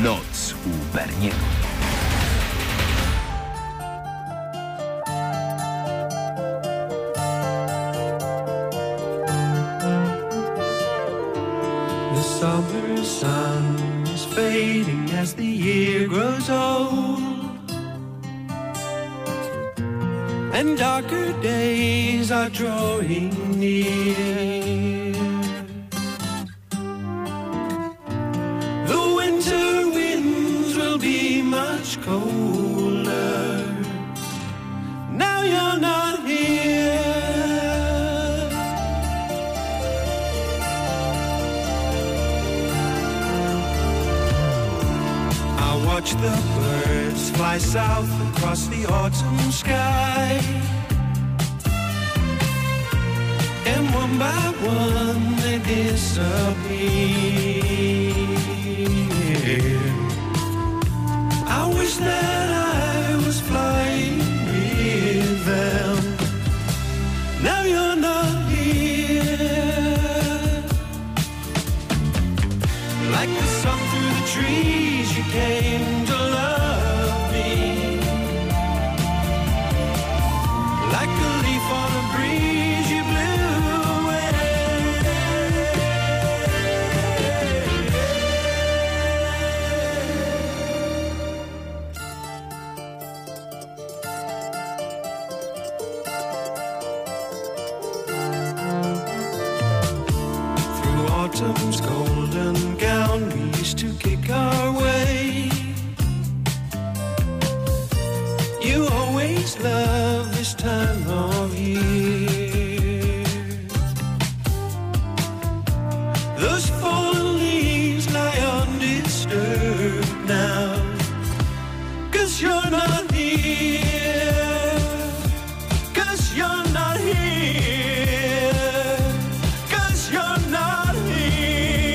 Noc u Berniego. The summer sun is fading as the year grows old, and darker days are drawing near. The winter winds will be much colder. Now you're not here. I watch the birds fly south across the autumn sky, and one by one they disappear. I wish that I was flying with them. Now you're not here. Like the sun through the trees, you came to love me. Like a leaf on a breeze, you blew away. Through autumn's golden gown, we used to kick our way. You always love this time of year. Those fallen leaves lie undisturbed now, 'cause you're not here. 'Cause you're not here. 'Cause you're not here.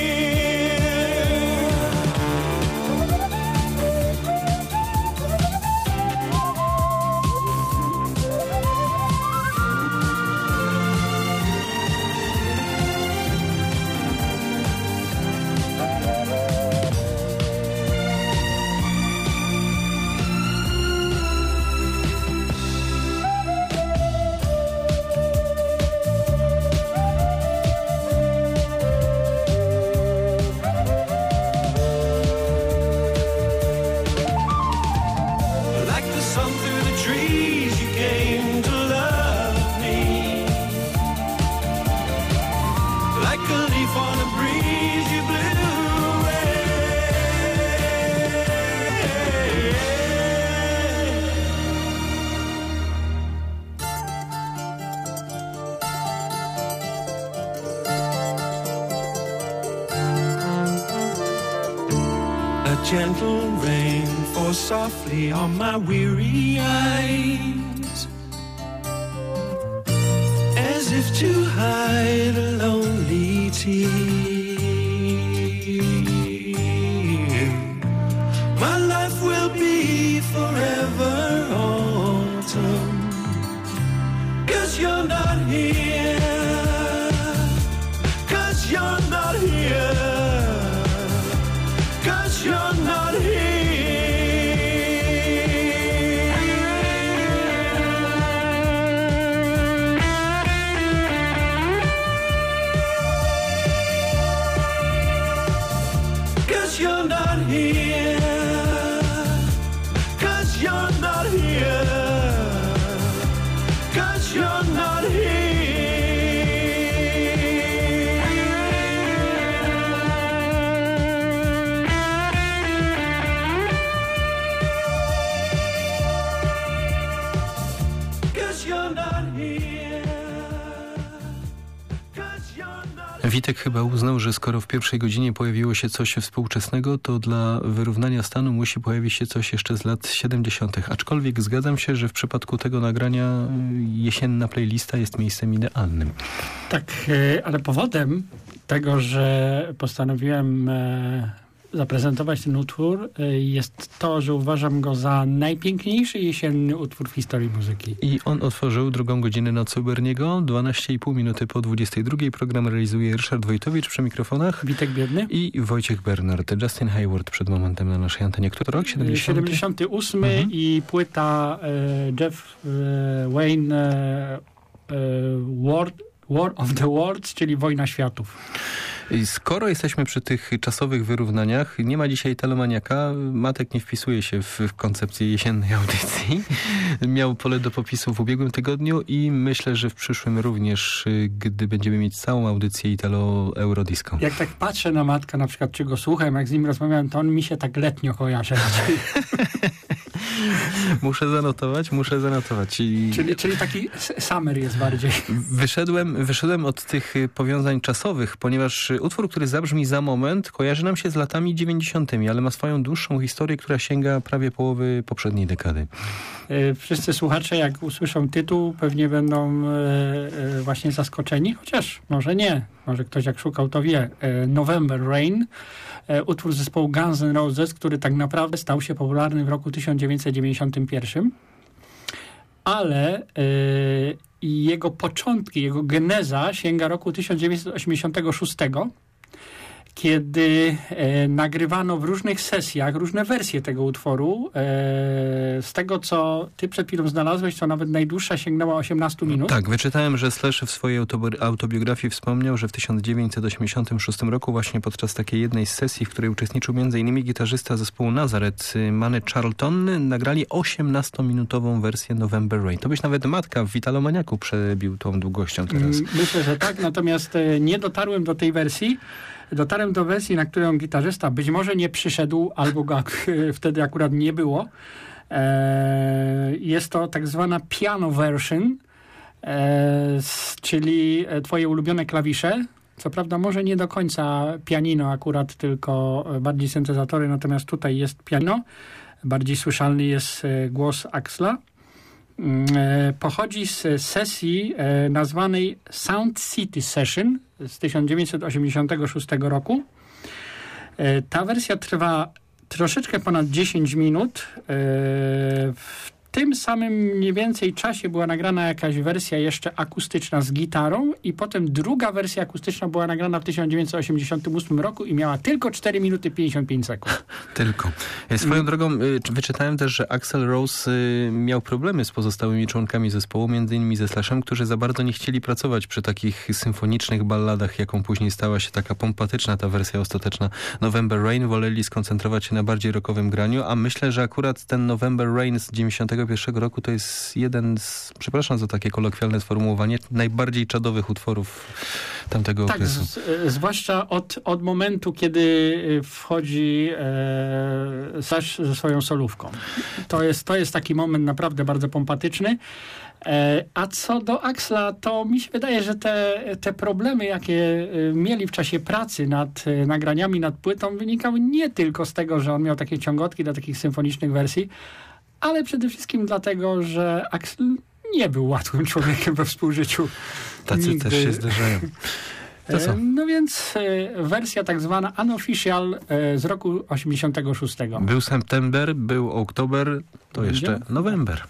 Like the sun through the trees, you came to love me. Like a leaf on a breeze, you blew away. A gentle rain falls softly on my weary eyes, as if to hide a lonely tear. My life will be forever autumn, 'cause you're not here. 'Cause you're not here. 'Cause you're not here. Cause you're not here. Cause you're not here. Cause you're not here. Witek chyba uznał, że skoro w pierwszej godzinie pojawiło się coś współczesnego, to dla wyrównania stanu musi pojawić się coś jeszcze z lat 70. Aczkolwiek zgadzam się, że w przypadku tego nagrania jesienna playlista jest miejscem idealnym. Tak, ale powodem tego, że postanowiłem zaprezentować ten utwór, jest to, że uważam go za najpiękniejszy jesienny utwór w historii muzyki. I on otworzył drugą godzinę Nocy u Berniego. 12,5 minuty po 22. Program realizuje Ryszard Wojtowicz przy mikrofonach. Witek Biedny. I Wojciech Bernard. Justin Hayward przed momentem na naszej antenie. Który rok? 78 i płyta Jeff Wayne War of the Worlds, czyli Wojna Światów. Skoro jesteśmy przy tych czasowych wyrównaniach, nie ma dzisiaj Telomaniaka. Matek nie wpisuje się w koncepcję jesiennej audycji. Miał pole do popisu w ubiegłym tygodniu i myślę, że w przyszłym również, gdy będziemy mieć całą audycję Italo Eurodisco. Jak tak patrzę na Matka, na przykład czego słucham, jak z nim rozmawiam, to on mi się tak letnio kojarzy. Muszę zanotować. Czyli taki summer jest bardziej. Wyszedłem od tych powiązań czasowych, ponieważ utwór, który zabrzmi za moment, kojarzy nam się z latami 90., ale ma swoją dłuższą historię, która sięga prawie połowy poprzedniej dekady. Wszyscy słuchacze, jak usłyszą tytuł, pewnie będą właśnie zaskoczeni, chociaż może nie. Może ktoś jak szukał, to wie. November Rain, utwór zespołu Guns N' Roses, który tak naprawdę stał się popularny w roku 1991. Ale jego początki, jego geneza sięga roku 1986, kiedy nagrywano w różnych sesjach różne wersje tego utworu. Z tego, co ty przed chwilą znalazłeś, to nawet najdłuższa sięgnęła 18 minut. Tak, wyczytałem, że Slash w swojej autobiografii wspomniał, że w 1986 roku właśnie podczas takiej jednej z sesji, w której uczestniczył m.in. gitarzysta zespołu Nazareth, Manny Charlton, nagrali 18-minutową wersję November Rain. To byś nawet Matka w Italomaniaku przebił tą długością teraz. Myślę, że tak, natomiast nie dotarłem do tej wersji. Dotarłem do wersji, na którą gitarzysta być może nie przyszedł, albo go wtedy akurat nie było. Jest to tak zwana piano version, czyli twoje ulubione klawisze. Co prawda może nie do końca pianino akurat, tylko bardziej syntezatory, natomiast tutaj jest pianino. Bardziej słyszalny jest głos Axla. Pochodzi z sesji nazwanej Sound City Session z 1986 roku. Ta wersja trwa troszeczkę ponad 10 minut. W tym samym mniej więcej czasie była nagrana jakaś wersja jeszcze akustyczna z gitarą i potem druga wersja akustyczna była nagrana w 1988 roku i miała tylko 4 minuty 55 sekund. Tylko. Swoją drogą wyczytałem też, że Axl Rose miał problemy z pozostałymi członkami zespołu, między innymi ze Slashem, którzy za bardzo nie chcieli pracować przy takich symfonicznych balladach, jaką później stała się taka pompatyczna ta wersja ostateczna November Rain. Woleli skoncentrować się na bardziej rockowym graniu, a myślę, że akurat ten November Rain z 91 roku to jest jeden z, przepraszam za takie kolokwialne sformułowanie, najbardziej czadowych utworów tamtego okresu. Zwłaszcza od momentu, kiedy wchodzi Slash ze swoją solówką. To jest taki moment naprawdę bardzo pompatyczny. A co do Axla, to mi się wydaje, że te problemy, jakie mieli w czasie pracy nad nagraniami, nad płytą, wynikały nie tylko z tego, że on miał takie ciągotki do takich symfonicznych wersji, ale przede wszystkim dlatego, że Axl nie był łatwym człowiekiem we współżyciu. Tacy nigdy. też się zdarzają. To co? No więc wersja tak zwana unofficial z roku 86. Był September, był Oktober, to jeszcze November.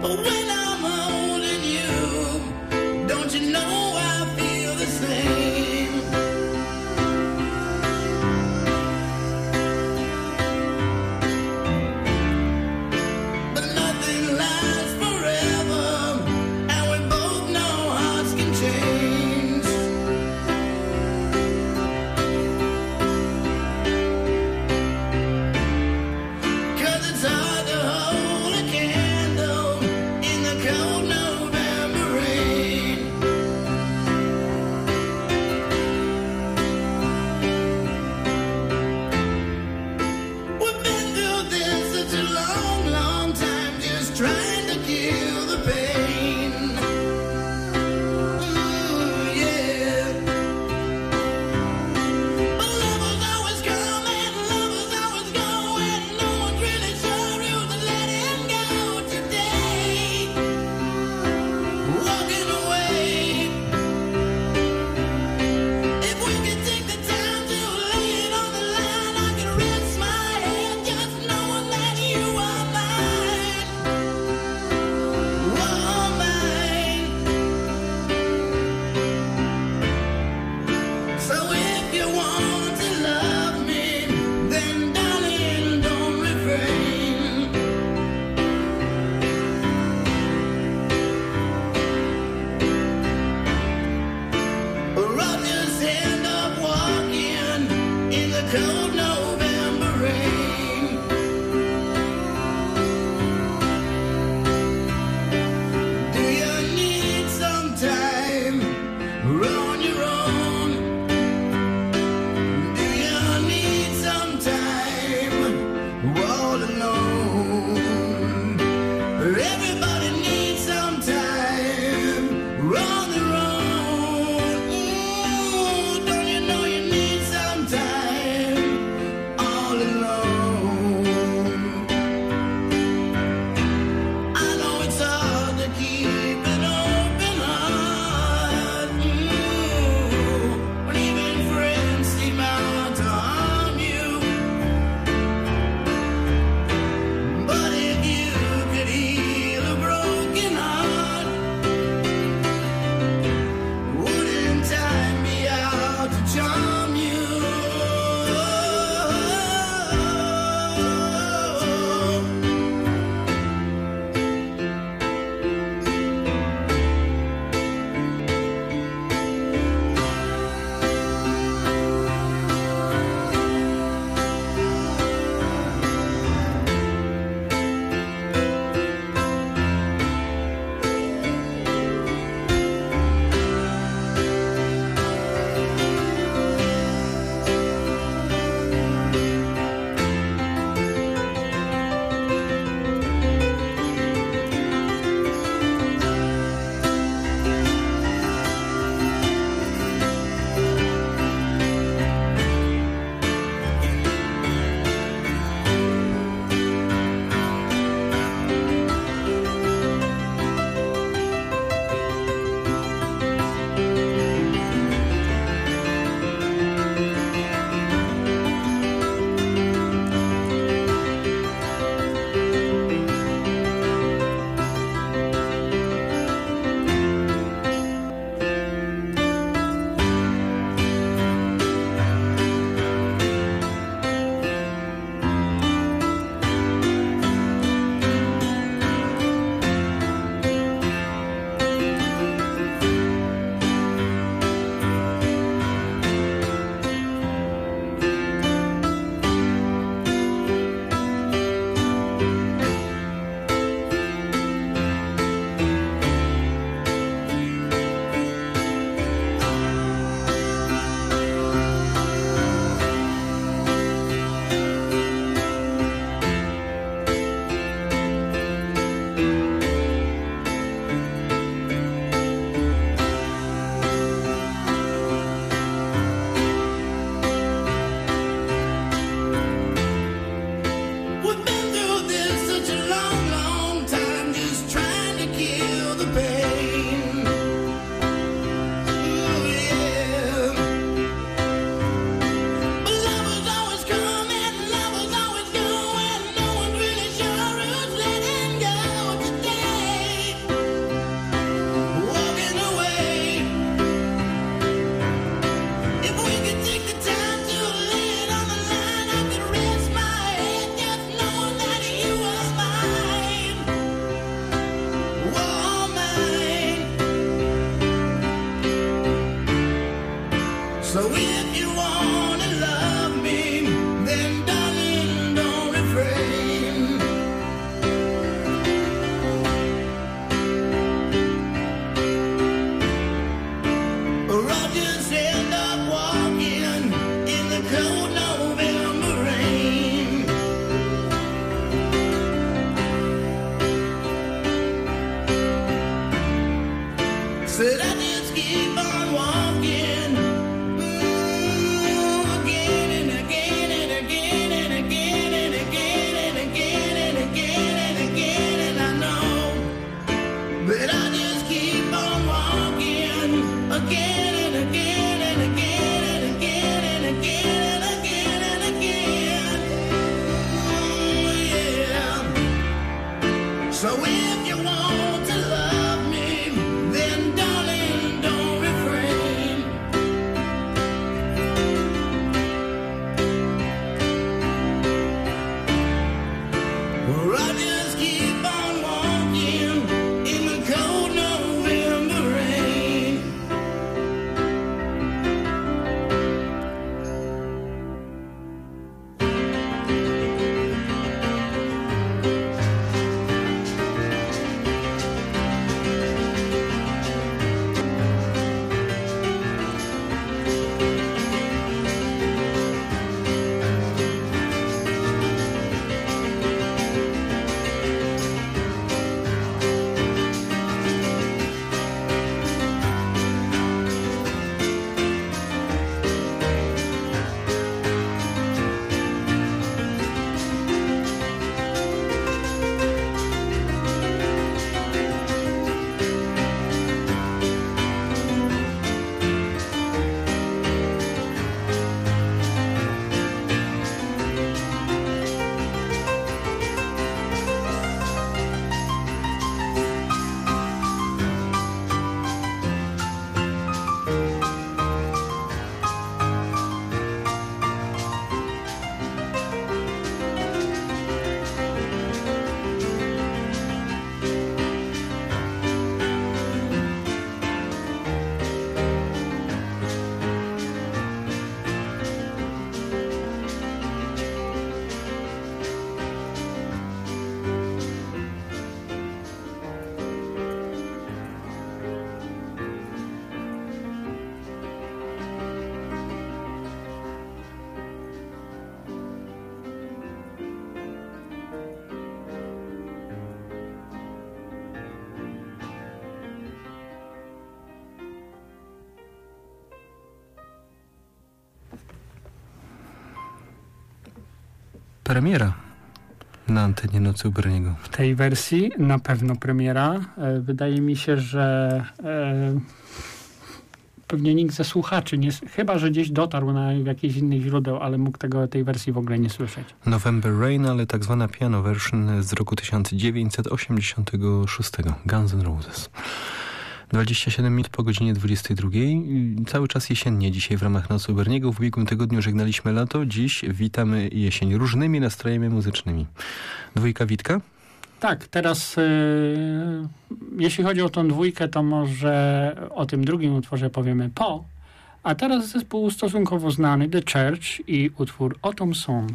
But when I'm holding you, don't you know I feel the same? But nothing lasts forever, and we both know hearts can change. 'Cause it's hard to hold a candle Said I just keep on walking, again and again and again and again and again and again and again and again, and I know that I just keep on walking, again and again and again and again and again and again and again, yeah. So if you want to love me, then darling, don't refrain. Or I just keep on walking in the cold November rain. Premiera na antenie Nocy u Berniego. W tej wersji na pewno premiera. Wydaje mi się, że pewnie nikt ze słuchaczy, chyba że gdzieś dotarł na jakieś innych źródeł, ale mógł tej wersji w ogóle nie słyszeć. November Rain, ale tak zwana piano version z roku 1986. Guns N' Roses. 27 minut po godzinie 22. Cały czas jesiennie dzisiaj w ramach Nocy u Berniego. W ubiegłym tygodniu żegnaliśmy lato. Dziś witamy jesień różnymi nastrojami muzycznymi. Dwójka Witka? Tak, teraz jeśli chodzi o tą dwójkę, to może o tym drugim utworze powiemy po. A teraz zespół stosunkowo znany, The Church i utwór Autumn Song.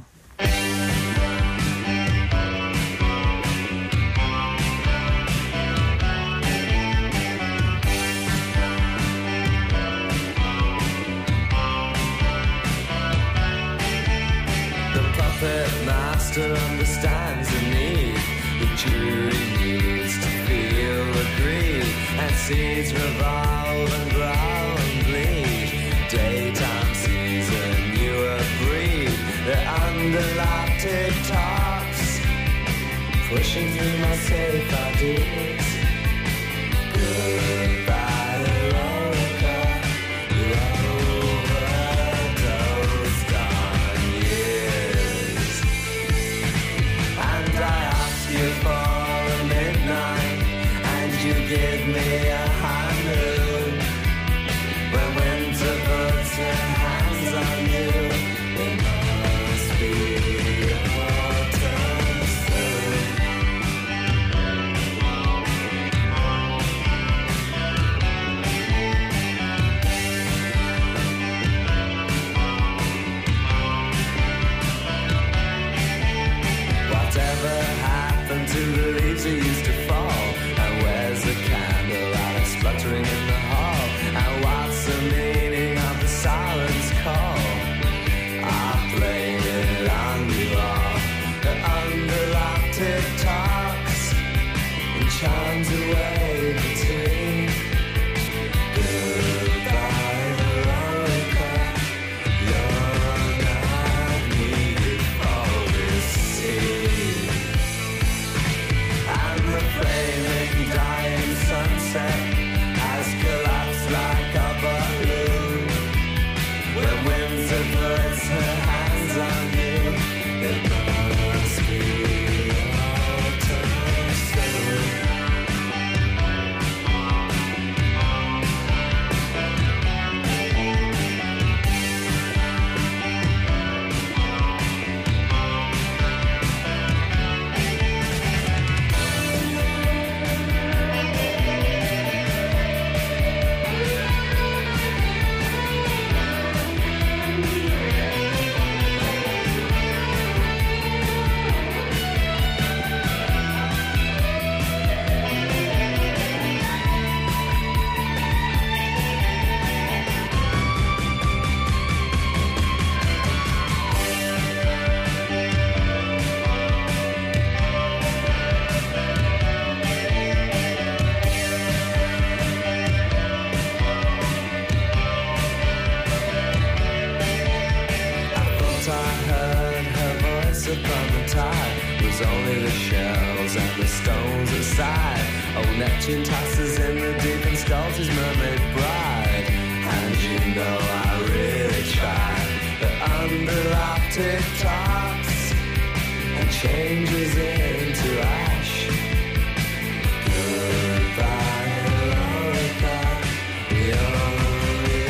Master understands the need. The jury needs to feel the greed, and seeds revolve and grow and bleed. Daytime season, you breed. The underlactic tops, pushing through my safe ideas. Goodbye, Erotica. You overdosed on years. And I ask you for a midnight, and you give me a high noon. When winter puts their hands on you, it must be autumn soon. Whatever happened to the leaves that used to fall? And where's the candle out spluttering in the hall? And what's the meaning of the siren's call? I played it on you all. The underlactic talks and chimes away between the flaming, dying sunset has collapsed like a balloon. When winter puts her hands on you, it must be autumn soon. Upon the tide was only the shells and the stones aside. Old Neptune tosses in the deep and skulls his mermaid bride. And you know I really tried, but under Arctic tops and changes into ash. Goodbye, Eureka, we only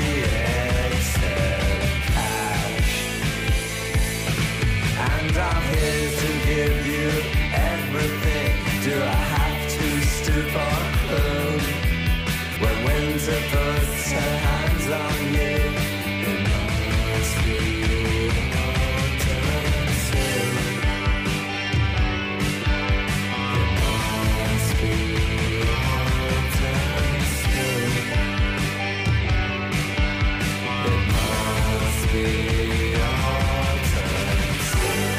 accept cash. And I'm here to give you everything. Do I have to stoop or croon? When winter puts her hands on you, it must be autumn soon. It must be autumn soon. It must be autumn soon.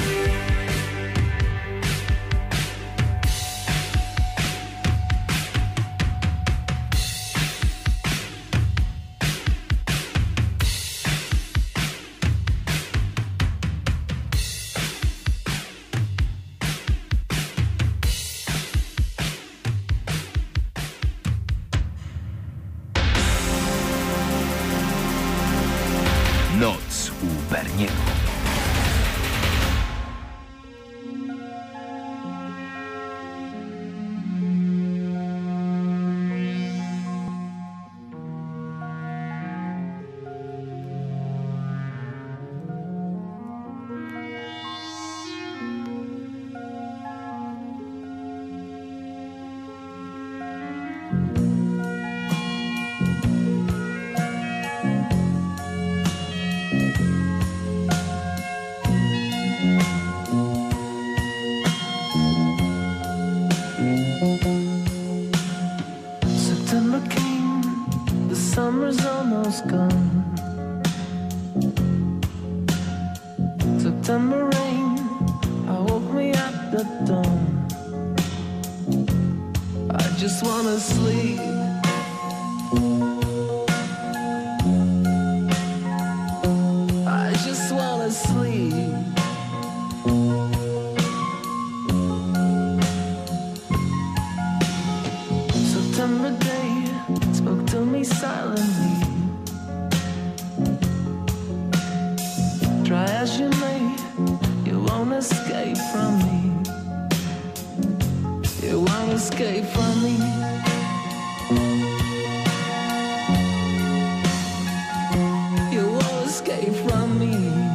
Noc u Berniego. September came, the summer's almost gone. September rain awoke me at the dawn. I just wanna sleep. I just wanna sleep. September day spoke to me silently. Try as you may, you won't escape from me. You won't escape from me. You won't escape from me.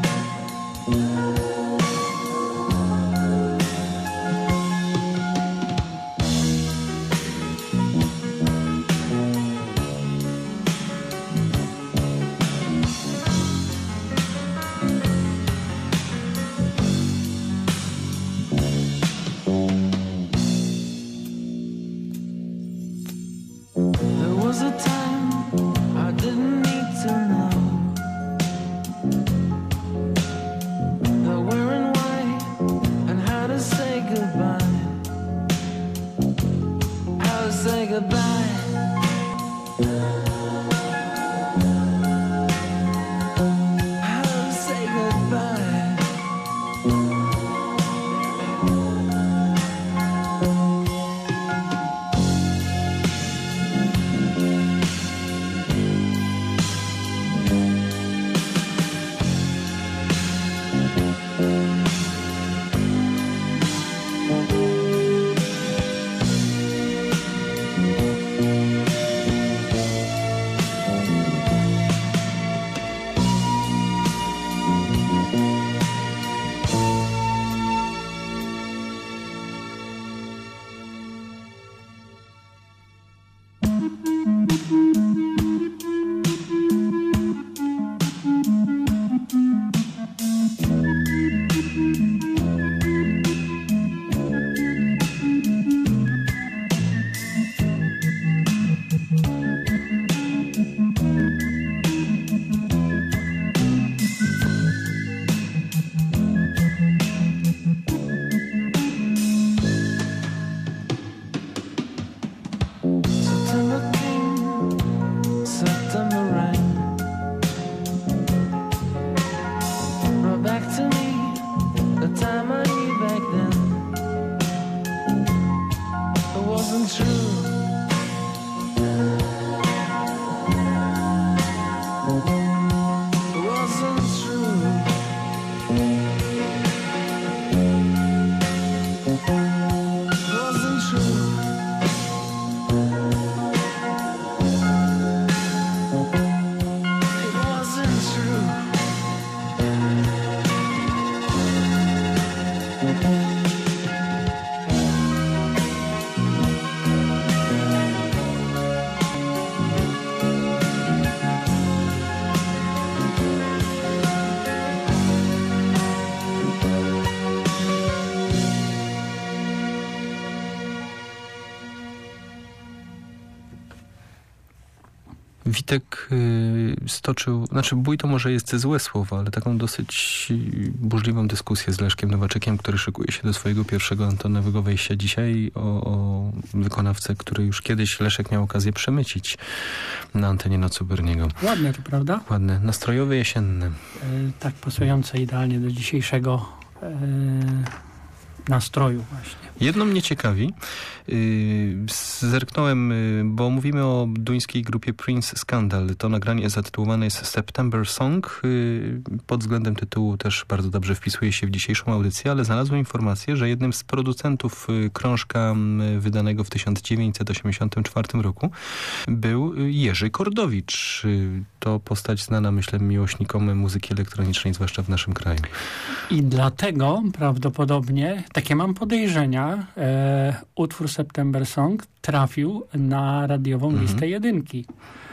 There was a time I didn't need to know that we're in white and how to say goodbye. How to say goodbye. How to say goodbye. September came, September rain brought back to me the time I knew back then. It wasn't true. It wasn't true. It wasn't true. It wasn't true. Witek stoczył, znaczy bój to może jest złe słowo, ale taką dosyć burzliwą dyskusję z Leszkiem Nowaczykiem, który szykuje się do swojego pierwszego antonowego wejścia dzisiaj o wykonawcę, który już kiedyś Leszek miał okazję przemycić na antenie Nocy Berniego. Ładne to, prawda? Ładne, nastrojowe, jesienne. Tak pasujące idealnie do dzisiejszego nastroju właśnie. Jedno mnie ciekawi. Zerknąłem, bo mówimy o duńskiej grupie Prince Scandal. To nagranie zatytułowane jest September Song. Pod względem tytułu też bardzo dobrze wpisuje się w dzisiejszą audycję, ale znalazłem informację, że jednym z producentów krążka wydanego w 1984 roku był Jerzy Kordowicz. To postać znana, myślę, miłośnikom muzyki elektronicznej, zwłaszcza w naszym kraju. I dlatego prawdopodobnie, takie mam podejrzenia, utwór September Song trafił na radiową listę jedynki.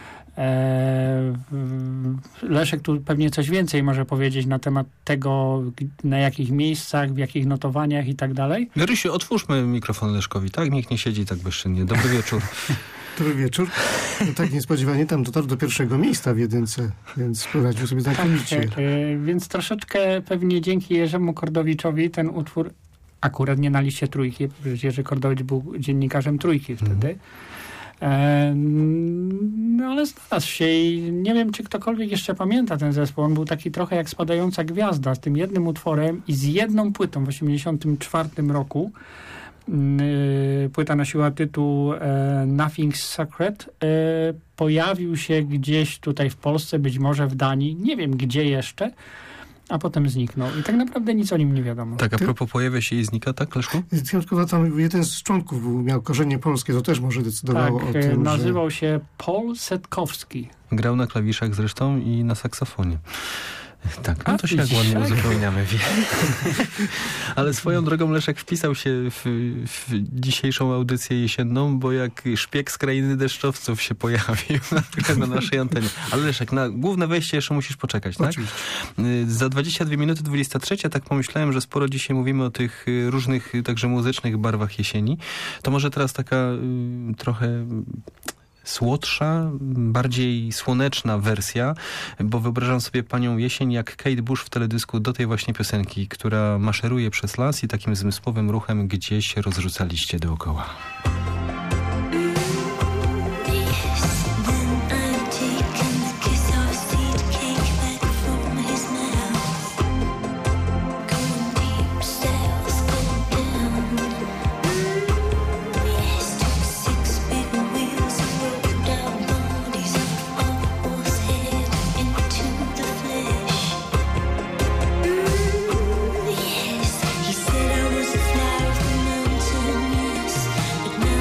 Leszek tu pewnie coś więcej może powiedzieć na temat tego, na jakich miejscach, w jakich notowaniach i tak dalej. Rysiu, otwórzmy mikrofon Leszkowi, tak? Niech nie siedzi tak bezczynnie. Dobry wieczór. Dobry wieczór. No tak niespodziewanie tam dotarł do pierwszego miejsca w jedynce, więc poradził sobie znakomicie. Więc troszeczkę pewnie dzięki Jerzemu Kordowiczowi ten utwór akurat nie na liście Trójki, przecież Jerzy Kordowicz był dziennikarzem Trójki wtedy. No ale znalazł się i nie wiem, czy ktokolwiek jeszcze pamięta ten zespół. On był taki trochę jak Spadająca Gwiazda, z tym jednym utworem i z jedną płytą w 1984 roku. Płyta nosiła tytuł Nothing's Sacred. Pojawił się gdzieś tutaj w Polsce, być może w Danii, nie wiem gdzie jeszcze, a potem zniknął. I tak naprawdę nic o nim nie wiadomo. Tak, a propos pojawia się i znika, tak, Leszku? Wyjątkowo tam jeden z członków miał korzenie polskie, to też może decydowało Tak, o tym, nazywał się Paul Setkowski. Grał na klawiszach zresztą i na saksofonie. Tak, no A, to się jak widzisz, ładnie tak? uzupełniamy. Ale swoją drogą Leszek wpisał się w dzisiejszą audycję jesienną, bo jak szpieg z krainy deszczowców się pojawił na naszej antenie. Ale Leszek, na główne wejście jeszcze musisz poczekać, tak? Oczywiście. Za 22 minuty 23, tak pomyślałem, że sporo dzisiaj mówimy o tych różnych, także muzycznych barwach jesieni. To może teraz taka trochę słodsza, bardziej słoneczna wersja, bo wyobrażam sobie panią jesień jak Kate Bush w teledysku do tej właśnie piosenki, która maszeruje przez las i takim zmysłowym ruchem gdzieś rozrzuca liście dookoła. He said I was a flower of the mountain, yes, but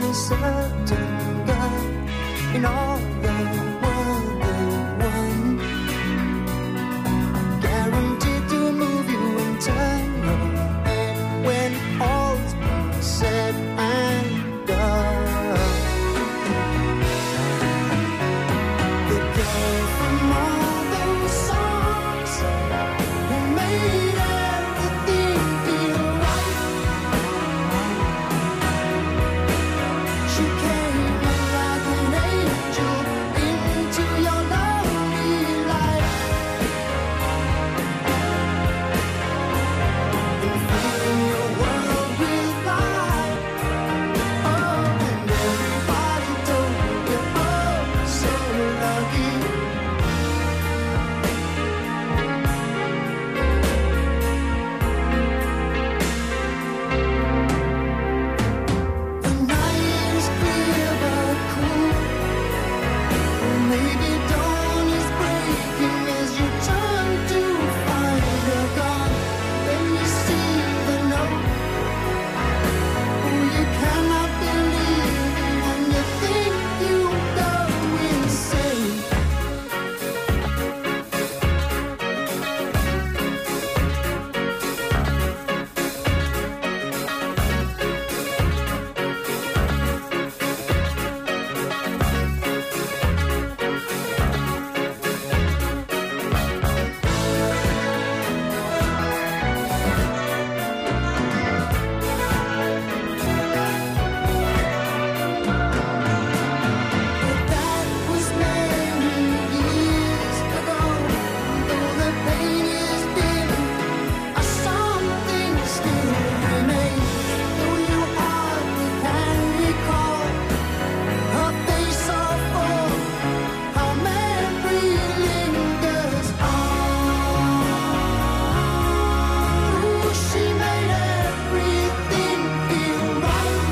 only certain girl in all the world, the one guaranteed to move you and turn your head when all's been said and done. The girl from all those songs who made everything feel right. She came like an angel into your lonely life, and filling your world with light. Oh, and everybody told you you're oh so lucky. The night is clear but cool. Maybe dawn is breaking as you turn to find her gone. Then you see the note. Oh, you cannot believe it, and you think you go insane. But that was many years ago. Though the pain is dim, something still remains. Though you hardly can recall her face or form, how memory lingers on. Ooh, she made everything feel right.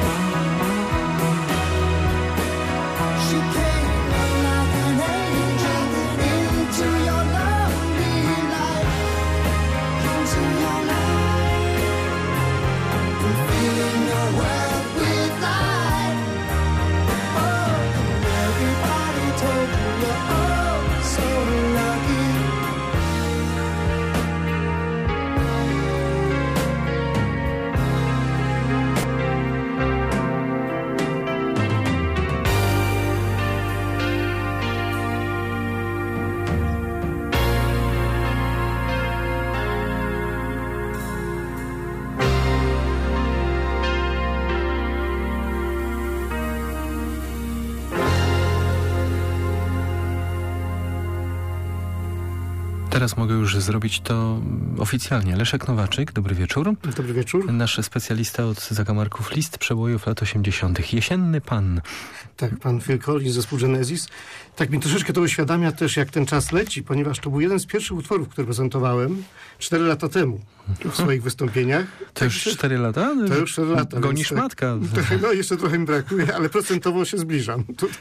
She came like an angel into your lonely life, into your life, and filling your world with light. Oh, and everybody told you you're oh so lucky. Teraz mogę już zrobić to oficjalnie. Leszek Nowaczyk, dobry wieczór. Dobry wieczór. Nasz specjalista od zakamarków list przebojów lat 80. Jesienny pan. Tak, pan Phil Collins, zespół Genesis. Tak mi troszeczkę to uświadamia też, jak ten czas leci, ponieważ to był jeden z pierwszych utworów, które prezentowałem 4 lata temu w swoich wystąpieniach. To już 4 lata? To już 4 lata. Gonisz więc matka. No, jeszcze trochę mi brakuje, ale procentowo się zbliżam.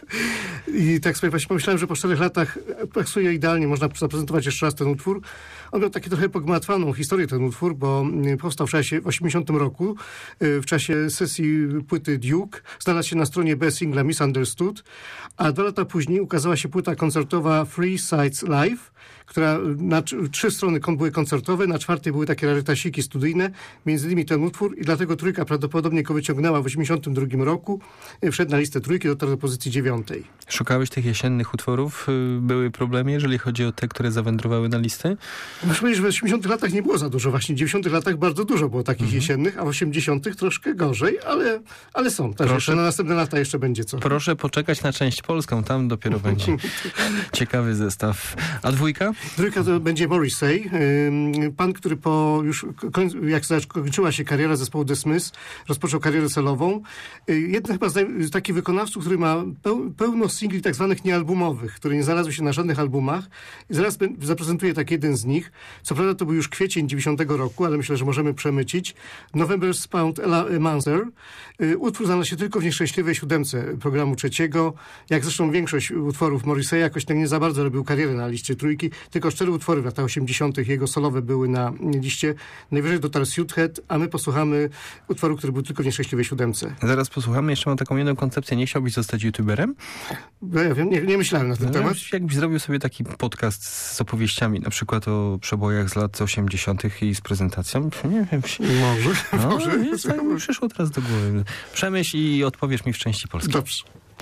I tak sobie właśnie pomyślałem, że po 4 latach pasuje idealnie, można zaprezentować jeszcze raz ten utwór. On miał taki trochę pogmatwaną historię, ten utwór, bo powstał w czasie, w 80 roku, w czasie sesji płyty Duke. Znalazł się na stronie B singla Misunderstood, a 2 lata później ukazała się płyta koncertowa Free Sides Live, która na 3 strony były koncertowe, na 4 były takie rarytasiki studyjne, między innymi ten utwór, i dlatego trójka prawdopodobnie go wyciągnęła w 82 roku, wszedł na listę trójki, dotarł do pozycji 9. Szukałeś tych jesiennych utworów? Były problemy, jeżeli chodzi o te, które zawędrowały na listę? Muszę powiedzieć, że w 80 latach nie było za dużo, właśnie w 90 latach bardzo dużo było takich jesiennych, a w 80 troszkę gorzej, ale są. Też jeszcze na następne lata jeszcze będzie co. Proszę poczekać na część polską, tam dopiero będzie ciekawy zestaw. A dwójka? Trójka to będzie Morrissey, pan, który jak skończyła się kariera zespołu The Smiths, rozpoczął karierę solową. Jeden chyba z takich wykonawców, który ma pełno singli tak zwanych niealbumowych, które nie znalazły się na żadnych albumach. I zaraz zaprezentuję tak jeden z nich. Co prawda to był już kwiecień 90 roku, ale myślę, że możemy przemycić. November's Pound Monster. Utwór znalazł się tylko w nieszczęśliwej 7 programu 3. Jak zresztą większość utworów Morrissey jakoś tak nie za bardzo robił karierę na liście trójki. tylko 4 utwory w latach 80. jego solowe były na liście. Najwyżej dotarł Suithead, a my posłuchamy utworu, który był tylko w Nieszczęśliwej siódemce. Zaraz posłuchamy. Jeszcze mam taką jedną koncepcję. Nie chciałbyś zostać youtuberem? Ja wiem, nie myślałem na ten temat. Jakbyś zrobił sobie taki podcast z opowieściami, na przykład o przebojach z lat 80. i z prezentacją. Nie wiem. Może. Tak mi przyszło teraz do głowy. Przemyśl i odpowiesz mi w części polskiej. Dobrze.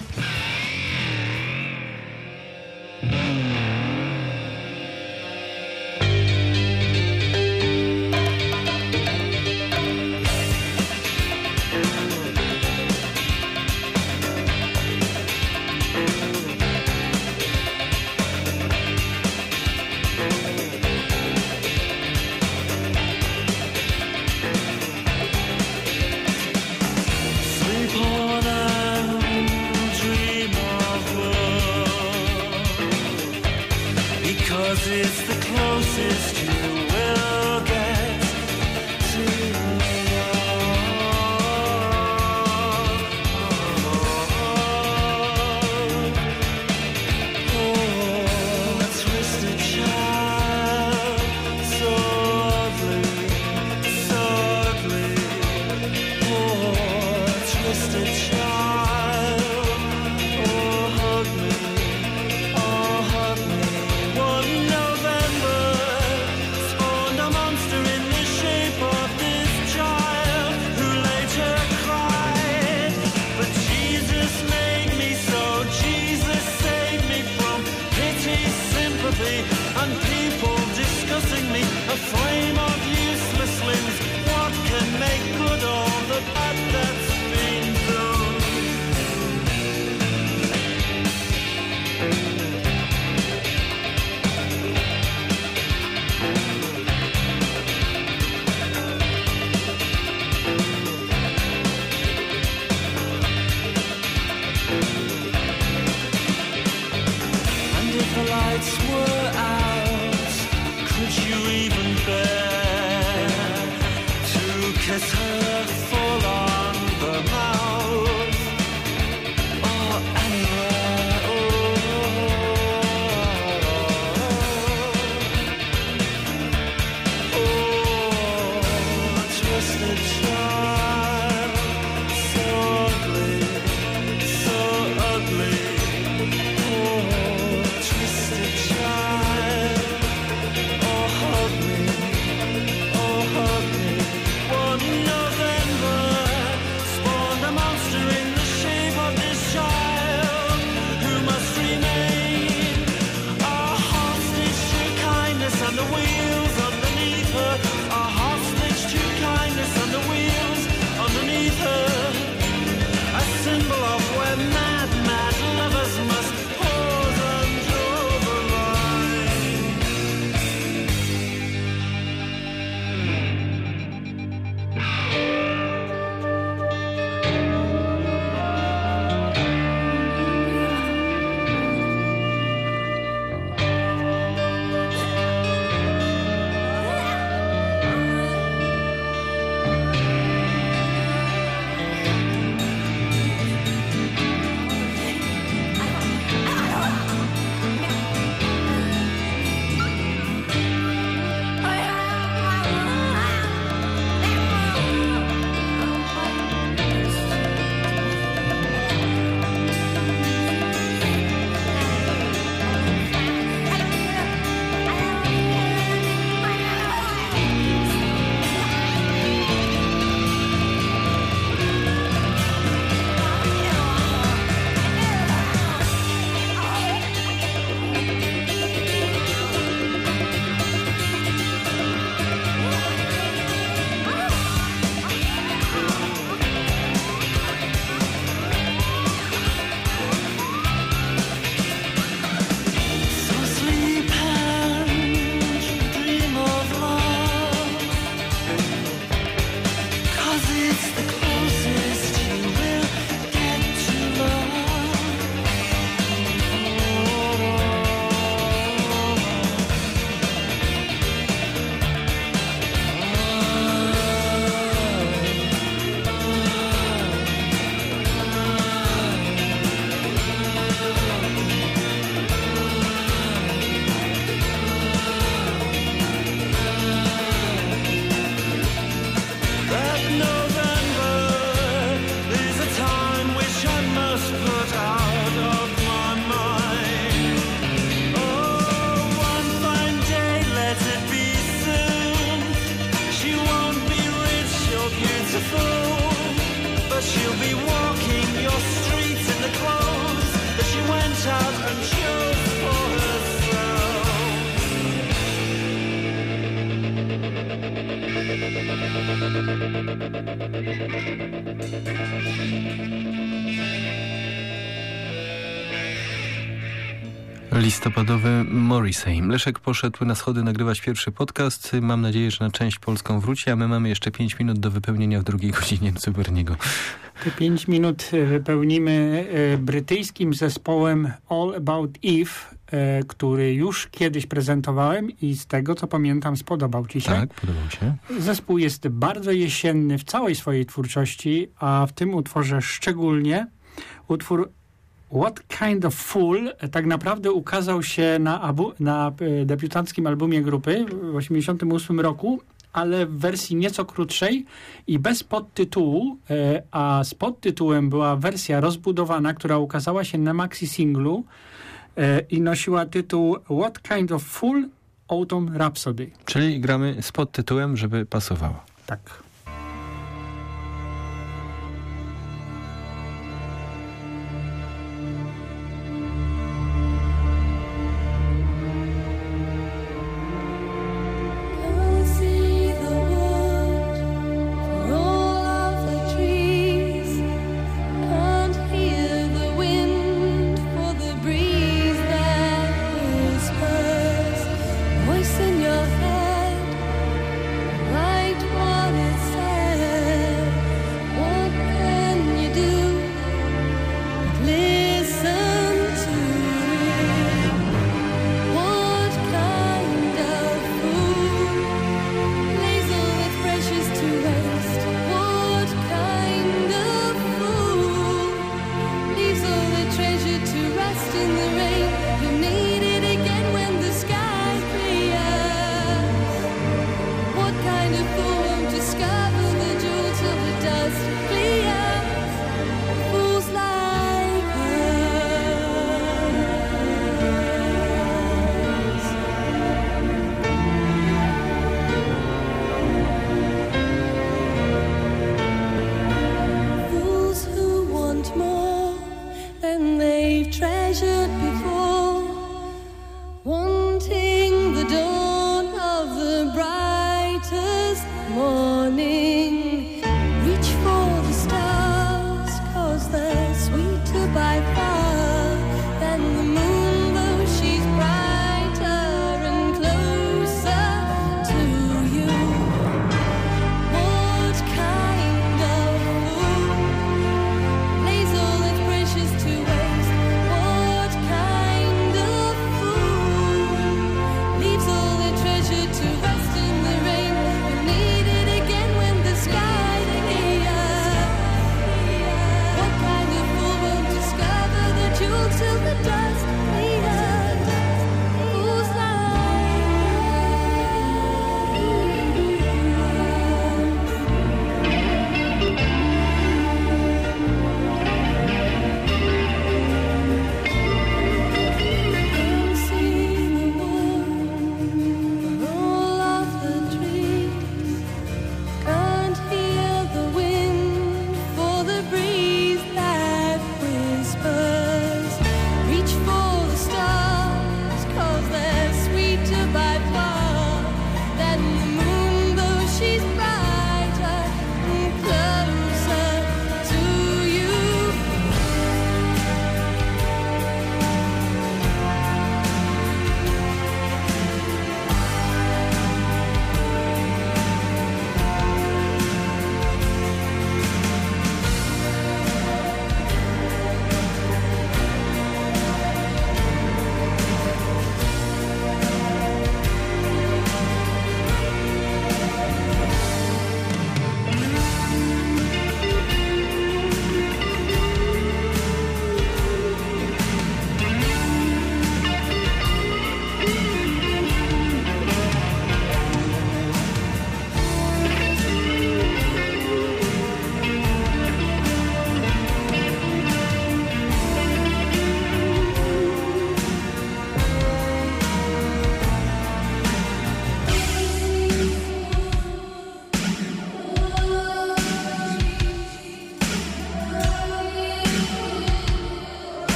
Sleep on and dream of love, because it's the closest you will get to love. Oh, a twisted child, so ugly, so ugly. Oh, twisted child, oh hug me, One November spawned a monster in the shape of this child, who later cried, but Jesus made me so, Jesus saved me from pity, sympathy, and people discussing me, a flame of useless limbs. What can make good all the bad that's been done? And if the lights were out, could you even bear to kiss her full on the mouth, or anywhere? Oh, twisted child, so ugly, so ugly. Oh, twisted child, oh hug me, oh hug me. One November spawned a monster in the shape of this child, who must remain a hostage to kindness and the wheels underneath her. A hostage to kindness and the wheels Listopadowy Morrissey. Leszek poszedł na schody nagrywać pierwszy podcast. Mam nadzieję, że na część polską wróci, a my mamy jeszcze 5 minut do wypełnienia w drugiej godzinie Cyberniego. Te 5 minut wypełnimy brytyjskim zespołem All About Eve, który już kiedyś prezentowałem i z tego, co pamiętam, spodobał ci się. Tak, podobał się. Zespół jest bardzo jesienny w całej swojej twórczości, a w tym utworze szczególnie utwór What Kind of Fool tak naprawdę ukazał się na debiutanckim albumie grupy w 1988 roku, ale w wersji nieco krótszej i bez podtytułu, a z podtytułem była wersja rozbudowana, która ukazała się na maxi singlu i nosiła tytuł What Kind of Fool Autumn Rhapsody. Czyli gramy z podtytułem, żeby pasowało. Tak.